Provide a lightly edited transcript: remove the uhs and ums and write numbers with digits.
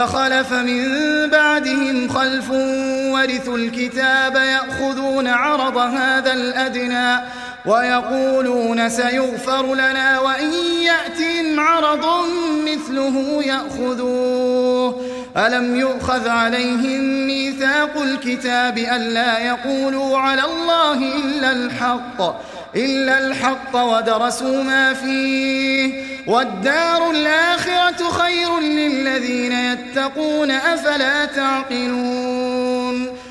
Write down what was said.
فخلف من بعدهم خلف ورثوا الكتاب يأخذون عرض هذا الأدنى ويقولون سيغفر لنا وإن يأتهم عرض مثله يأخذوه ألم يؤخذ عليهم ميثاق الكتاب ألا يقولوا على الله إلا الحق ودرسوا ما فيه والدار الآخرة خير للذين يتقون أفلا تعقلون